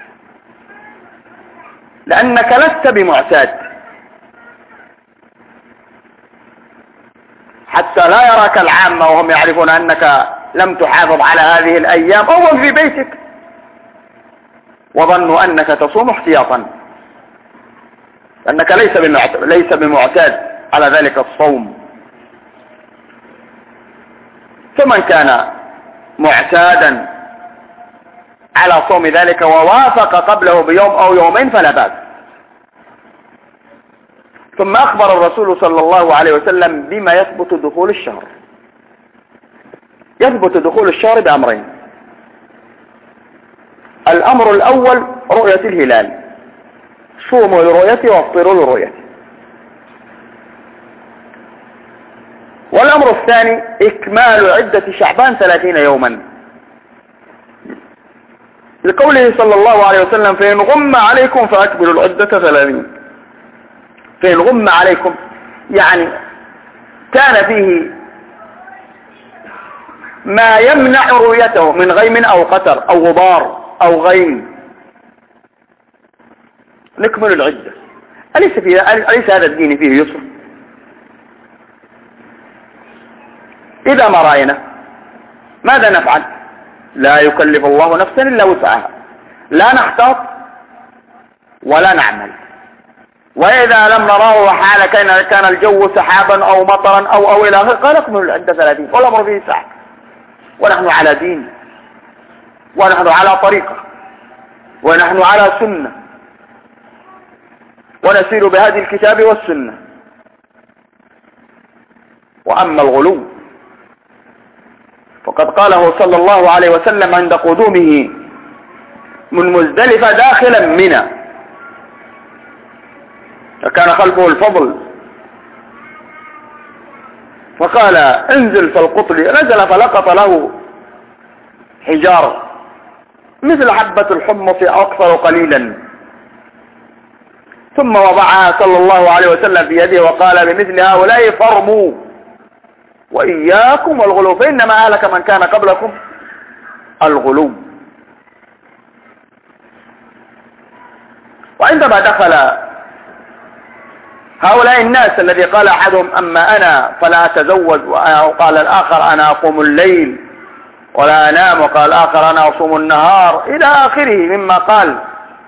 لأنك لست بمعتاد، حتى لا يراك العامة وهم يعرفون أنك لم تحافظ على هذه الأيام أو في بيتك وظنوا أنك تصوم احتياطا، لأنك ليس بمعتاد. على ذلك الصوم. فمن كان معتادا على صوم ذلك ووافق قبله بيوم أو يومين فلا بأس. ثم أخبر الرسول صلى الله عليه وسلم بما يثبت دخول الشهر. يثبت دخول الشهر بأمرين: الأمر الأول رؤية الهلال، صوموا لرؤيته وافطروا لرؤيته. والأمر الثاني إكمال عدة شعبان 30 يوما، لقوله صلى الله عليه وسلم: فإن غم عليكم فأكملوا العدة 30. فإن غم عليكم يعني كان فيه ما يمنع رؤيته من غيم أو قتر أو غبار أو غيم، نكمل العدة. أليس هذا الدين فيه يسر؟ إذا ما رأينا ماذا نفعل؟ لا يكلف الله نفسا إلا وسعها، لا نحتاط ولا نعمل. وإذا لم نراه وحال كان الجو سحابا أو مطرا أو إلى آخره قال اكملوا العدة 30، والأمر فيه سعة، ونحن على دين، ونحن على طريقة، ونحن على سنة، ونسير بهذه الكتاب والسنة. وأما الغلو فقد قاله صلى الله عليه وسلم عند قدومه من مزدلفة داخلا منى، فكان خلفه الفضل فقال: انزل فالقطل. نزل فلقط له حجارة مثل حبة الحمص أو أكثر قليلا، ثم وضعها صلى الله عليه وسلم في يده وقال: بمثل هؤلاء فارموا وإياكم والغلو، فإنما أهلك من كان قبلكم الغلو. وعندما دخل هؤلاء الناس الذي قال أحدهم: أما أنا فلا أتزوج، وقال الآخر: أنا أقوم الليل ولا أنام، وقال الآخر: أنا أصوم النهار، إلى آخره مما قال.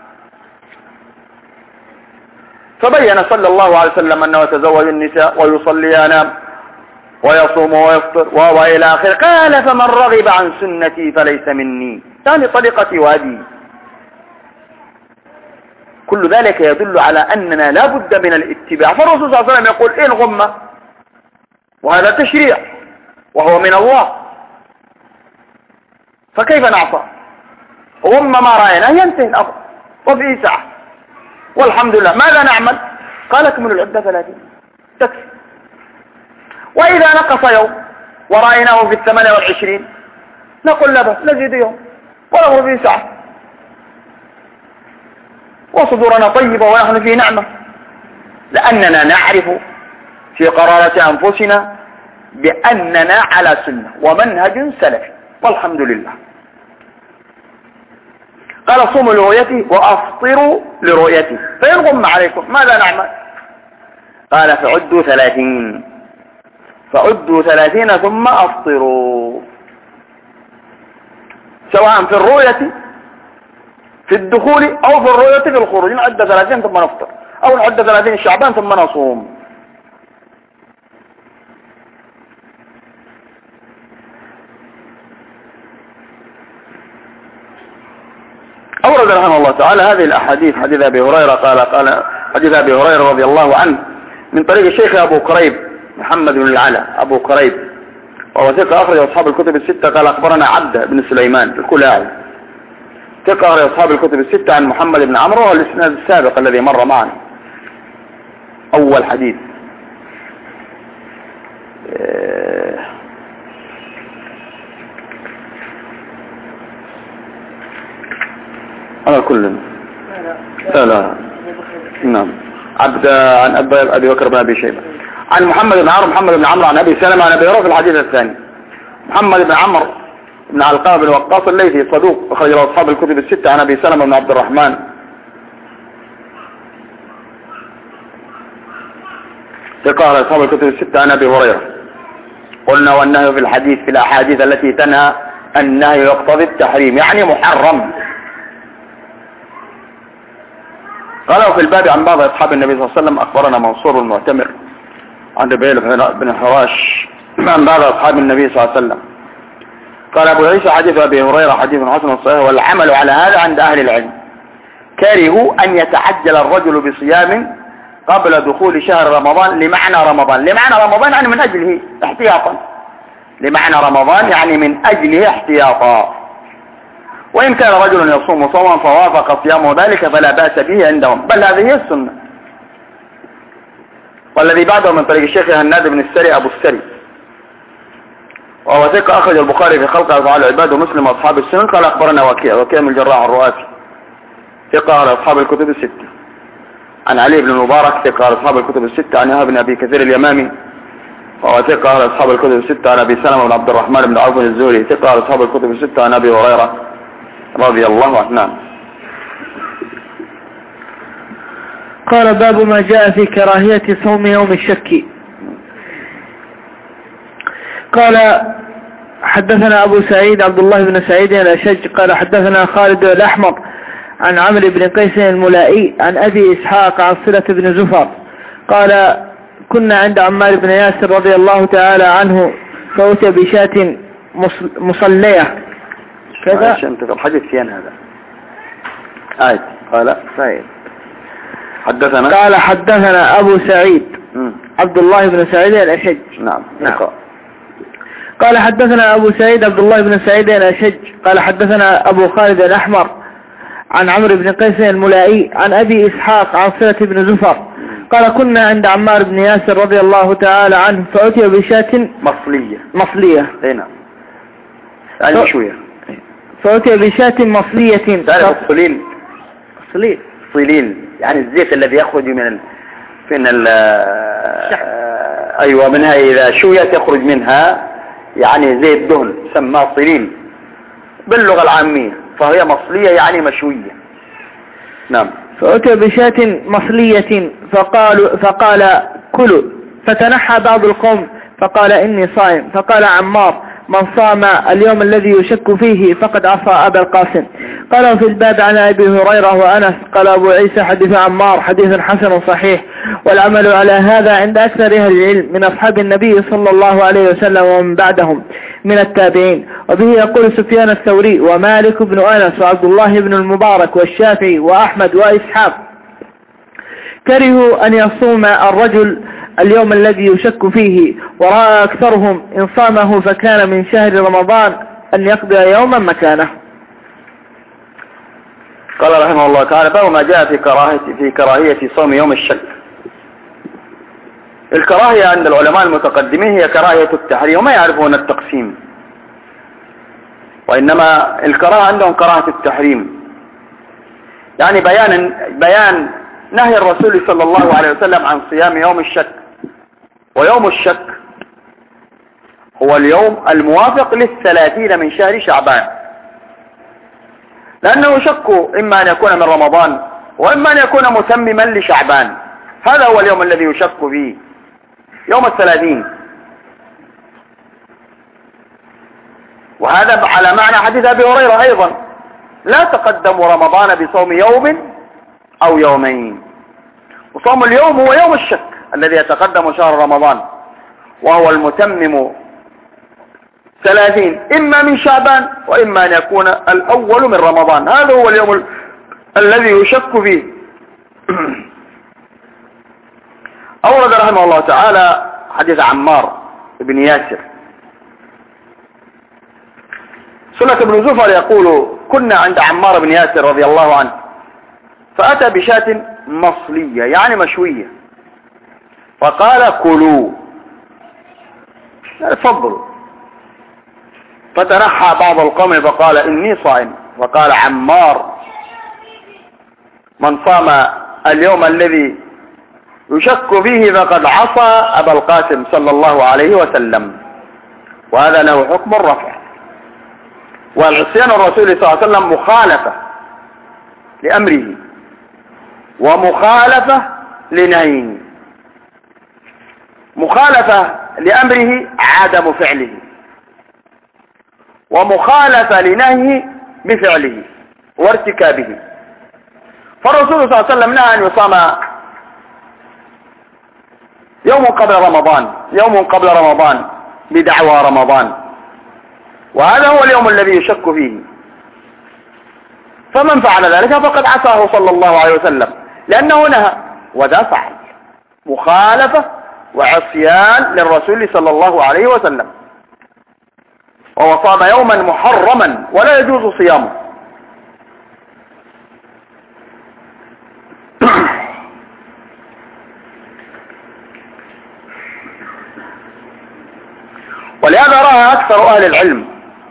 فبين صلى الله عليه وسلم أنه يتزوج النساء ويصلي وينام ويصوم ويفطر وإلى آخره. قال: فمن رغب عن سنتي فليس مني، ثاني طريقتي وهدي. كل ذلك يدل على أننا لا بد من الاتباع. فالرسول صلى الله عليه وسلم يقول: إن غم، وهذا تشريع وهو من الله، فكيف نعصى؟ غم ما رأينا ينتهي الأمر وفيه ساعة والحمد لله. ماذا نعمل؟ قال: اكملوا العدة 30 تكفي. وإذا نقص يوم ورأيناه في 28 نقول: لا بأس، نزيد يوم وله فيه ساعة، وصدورنا طيبة ونحن في نعمة، لأننا نعرف في قرارة أنفسنا بأننا على سنة ومنهج سلفي والحمد لله. قال: صوموا لرؤيته وأفطروا لرؤيته، فإن غم عليكم ماذا نعمل؟ قال: فعدوا 30، فعدوا 30 ثم أفطروا، سواء في الرؤية في الدخول أو في الرؤية في الخروج. نعد 30 ثم نفطر، أو نعد 30 شعبان ثم نصوم. أورد رحمه الله تعالى هذه الأحاديث: حديث أبي هريرة قال حديث أبي هريرة رضي الله عنه من طريق الشيخ أبو كريب محمد بن العلا أبو كريب، وهو ثقة أخرج أصحاب الكتب الستة. قال: أخبرنا عبد بن سليمان الكلاعي، ثقة أخرج أصحاب الكتب الستة، عن محمد بن عمرو، والإسناد السابق الذي مر معنا أول حديث. أنا كل لا نعم. عبد عن أبي بكر بن أبي شيبة، عن محمد بن عمرو عن أبي سلمة عن أبي هريرة في الحديث الثاني. محمد بن عمرو بن علقمة بن وقاص الليثي صدوق أخرج له أصحاب الكتب الستة، عن أبي سلمة بن عبد الرحمن ثقة أصحاب الكتب الستة، عن أبي هريرة. قلنا: والنهي في الحديث في الأحاديث التي تنهى، النهي يقتضي التحريم، يعني محرم. قالوا في الباب عن بعض أصحاب النبي صلى الله عليه وسلم: أخبرنا منصور المعتمر عن ربيع بن حراش عن بعض أصحاب النبي صلى الله عليه وسلم قال أبو عيسى حديث أبي هريرة حديث حسن صحيح، والعمل على هذا عند أهل العلم. كرهوا أن يتعجل الرجل بصيام قبل دخول شهر رمضان لمعنى رمضان. لمعنى رمضان يعني من أجله احتياطا، لمعنى رمضان يعني من أجله احتياطا. وإن كان رجل يصوم صوما فوافق صيامه ذلك فلا بأس به عندهم، بل هذه هي السنة. والذي بعده من طريق الشيخ هناد بن السري أبو السري، وهو ثقة أخرج البخاري في خلق أفعال العباد ومسلم وأصحاب السنن. قال أخبرنا وكيع من الجراح الرؤاسي ثقة على أصحاب الكتب الستة. عن علي بن المبارك ثقة على أصحاب الكتب الستة. عن بن أبي كثير اليمامي وهو ثقة على أصحاب الكتب الستة. عن أبي سلمة بن عبد الرحمن بن عوف الزهري ثقة على أصحاب الكتب الستة. عن أبي هريرة رضي الله عنه. قال باب ما جاء في كراهية صوم يوم الشك. قال حدثنا أبو سعيد عبد الله بن سعيد الأشج قال حدثنا خالد الأحمر عن عمرو بن قيس الملائي عن أبي إسحاق عن صلة بن زفر قال كنا عند عمار بن ياسر رضي الله تعالى عنه فأتي بشاة مصلية كذا. انت الحديث فين هذا؟ قال سعيد قال حدثنا أبو سعيد عبد الله بن سعيد الأشج. نعم. قال حدثنا أبو سعيد عبد الله بن سعيد الأشج قال حدثنا أبو خالد الأحمر عن عمرو بن قيس الملائي عن أبي إسحاق عن صلة بن زفر قال كنا عند عمار بن ياسر رضي الله تعالى عنه فأتي بشاة مصلية. هنا يعني شوية. فأتي بشاة مصلية. تعرف الصليل يعني الزيت الذي يخرج من أيوة منها إذا شوية يخرج منها يعني زيت دهن سماه صليل باللغة العامية، فهي مصلية يعني مشوية. نعم. فأتى بشاة مصلية فقال كلوا، فتنحى بعض القوم فقال إني صائم، فقال عمار من صام اليوم الذي يشك فيه فقد عصى أبا القاسم. قال في الباب عن أبي هريرة وأنس. قال أبو عيسى حديث عمار حديث حسن صحيح، والعمل على هذا عند أكثر أهل العلم من أصحاب النبي صلى الله عليه وسلم ومن بعدهم من التابعين. وبه يقول سفيان الثوري ومالك بن أنس وعبد الله بن المبارك والشافعي وأحمد وإسحاق كرهوا أن يصوم الرجل اليوم الذي يشك فيه، ورأى أكثرهم إن صامه فكان من شهر رمضان أن يقضي يوما مكانه. قال رحمه الله تعالى باب ما جاء في كراهية صوم يوم الشك. الكراهية عند العلماء المتقدمين هي كراهية التحريم، وما يعرفون التقسيم، وإنما الكراهة عندهم كراهة التحريم، يعني بيان نهي الرسول صلى الله عليه وسلم عن صيام يوم الشك. ويوم الشك هو اليوم الموافق 30 من شهر شعبان، لأنه شك إما أن يكون من رمضان وإما أن يكون متمما لشعبان. هذا هو اليوم الذي يشك فيه، يوم 30. وهذا على معنى حديث أبي هريرة أيضا لا تقدموا رمضان بصوم يوم أو يومين. وصوم اليوم هو يوم الشك الذي يتقدم شهر رمضان، وهو المتمم 30 إما من شعبان وإما أن يكون الأول من رمضان. هذا هو اليوم الذي يشك فيه. أورد رحمه الله تعالى حديث عمار بن ياسر. سلة بن زفر يقول كنا عند عمار بن ياسر رضي الله عنه فأتى بشاة مصلية يعني مشوية، فقال كلوا تفضلوا. فتنحى بعض القوم فقال إني صائم، وقال عمار من صام اليوم الذي يشك فيه فقد عصى أبا القاسم صلى الله عليه وسلم. وهذا له حكم الرفع. والعصيان الرسول صلى الله عليه وسلم مخالفة لأمره ومخالفة لنهيه. مخالفة لأمره عدم فعله، ومخالفة لنهيه بفعله وارتكابه. فالرسول صلى الله عليه وسلم نهى أن يصام يوم قبل رمضان، يوم قبل رمضان بدعوى رمضان، وهذا هو اليوم الذي يشك فيه. فمن فعل ذلك فقد عصاه صلى الله عليه وسلم، لأنه نهى وذا فعل مخالفة وعصيان للرسول صلى الله عليه وسلم، وهو صام يوما محرما ولا يجوز صيامه. ولهذا رأى أكثر أهل العلم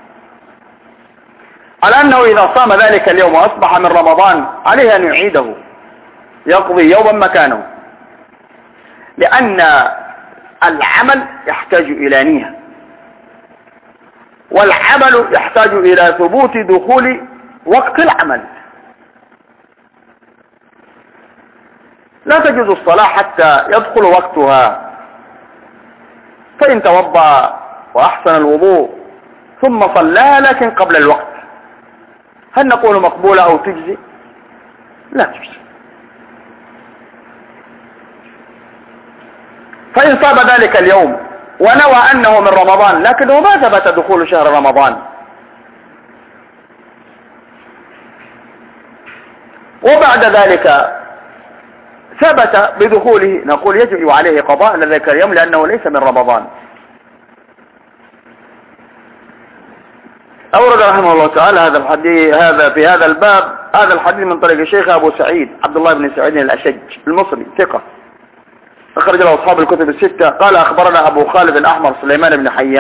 على أنه إذا صام ذلك اليوم وأصبح من رمضان عليه أن يعيده، يقضي يوما مكانه، لأن العمل يحتاج إلى نية، والعمل يحتاج إلى ثبوت دخول وقت العمل. لا تجوز الصلاة حتى يدخل وقتها، فإن توضأ وأحسن الوضوء ثم صلاها لكن قبل الوقت، هل نقول مقبولة أو تجزي؟ لا تجزي. فإن صاب ذلك اليوم ونوى أنه من رمضان لكنه ما ثبت دخول شهر رمضان، وبعد ذلك ثبت بدخوله، نقول يجب عليه قضاء لذلك اليوم لأنه ليس من رمضان. أورد رحمه الله تعالى هذا الحديث في هذا الباب، هذا الحديث من طريق الشيخ أبو سعيد عبد الله بن سعيد الأشج المصري ثقة، أخرج له أصحاب الكتب الستة. قال أخبرنا أبو خالد الأحمر سليمان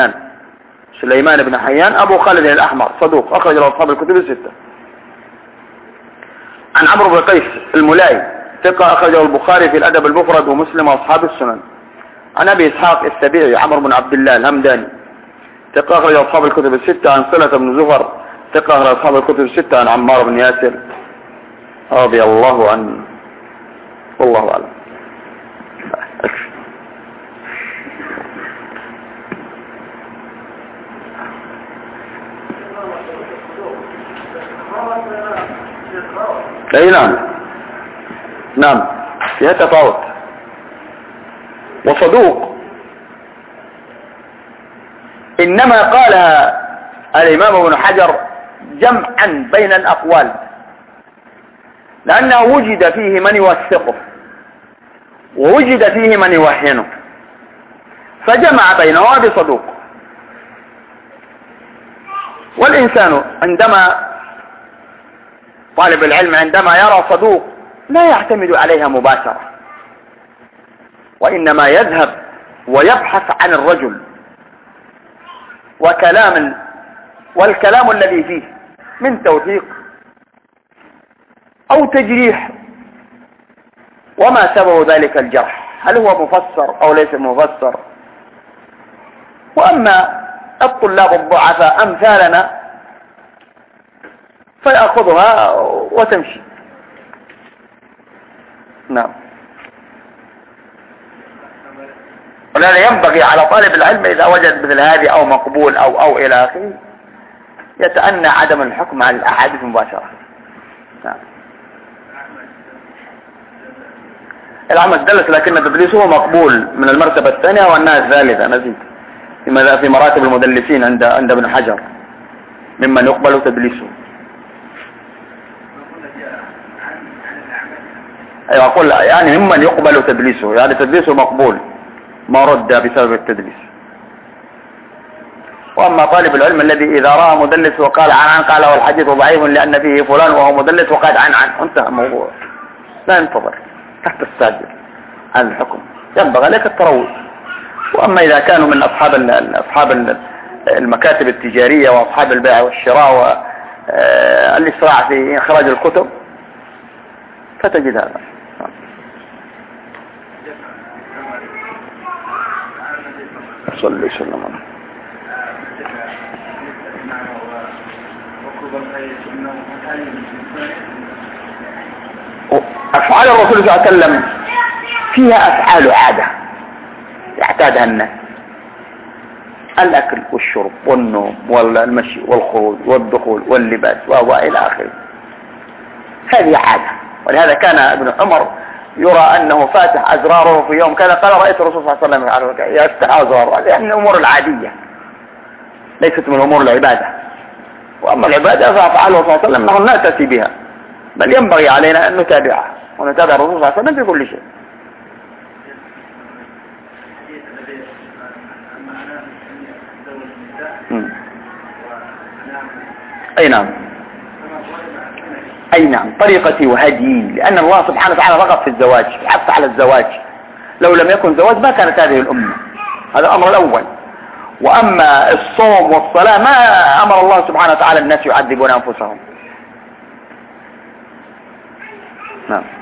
بن حيان أبو خالد الأحمر صدوق، أخرج له أصحاب الكتب الستة. عن عمرو بن قيس الملاي ثقة، أخرجه البخاري في الأدب المفرد ومسلم وأصحاب السنن. عن أبي إسحاق السبيعي عمرو بن عبد الله الهمداني ثقة، أخرج أصحاب الكتب الستة. عن صلة بن زفر ثقة، أخرج أصحاب الكتب الستة. عن عمار بن ياسر رضي الله عنه، والله أعلم. أي نعم فيها تفاوت. وصدوق إنما قالها الإمام ابن حجر جمعا بين الأقوال، لأنه وجد فيه من يوثقه ووجد فيه من يوهنه، فجمع بينه بصدوق. والإنسان عندما طالب العلم عندما يرى صدوق لا يعتمد عليها مباشرة، وإنما يذهب ويبحث عن الرجل والكلام الذي فيه من توثيق أو تجريح، وما سبب ذلك الجرح، هل هو مفسر أو ليس مفسر. وأما الطلاب الضعفاء أمثالنا فيأخذها وتمشي. نعم. ولذا ينبغي على طالب العلم إذا وجد مثل هذه أو مقبول أو إلى آخره يتأنى عدم الحكم على الأحاديث مباشرة. نعم. الأعمش دلس لكن تدليسه مقبول من المرتبة الثانية والناس الثالثة، نزيد في مراتب المدلسين عند ابن حجر ممن يقبل تدليسه. أيوة أقول يعني ممن يقبل تدليسه، يعني تدليسه مقبول ما رد بسبب التدليس. وأما طالب العلم الذي إذا رأى مدلس وقال عن قال والحديث ضعيف لأن فيه فلان وهو مدلس وقال عن انتهى الموضوع، لا ينتظر تحت الساجل عن الحكم، ينبغي لك التروي. وأما إذا كانوا من أصحاب المكاتب التجارية وأصحاب البيع والشراء والإسراع في إخراج الكتب فتجد هذا. صلى وسلم عليه. أفعال الرسول صلى الله عليه وسلم فيها أفعال عادة يعتادها الناس، الأكل والشرب والنوم والمشي والخروج والدخول واللباس وإلى آخره، هذه عادة. ولهذا كان ابن عمر يرى أنه فاتح أزراره في يوم كذا، قال رأيت الرسول صلى الله عليه وسلم يفتح أزراره. هذه من الأمور العادية ليست من أمور العبادة. وأما العبادة فأفعاله صلى الله عليه وسلم نحن نأتي بها، بل ينبغي علينا أن نتابعه ونتابع الرسول صلى الله عليه وسلم في كل شيء. أي نعم طريقتي وهدي، لأن الله سبحانه وتعالى رغب في الزواج، حث على الزواج. لو لم يكن زواج ما كانت هذه الأمة. هذا الأمر الأول. وأما الصوم والصلاة ما أمر الله سبحانه وتعالى الناس يعذبون أنفسهم. نعم.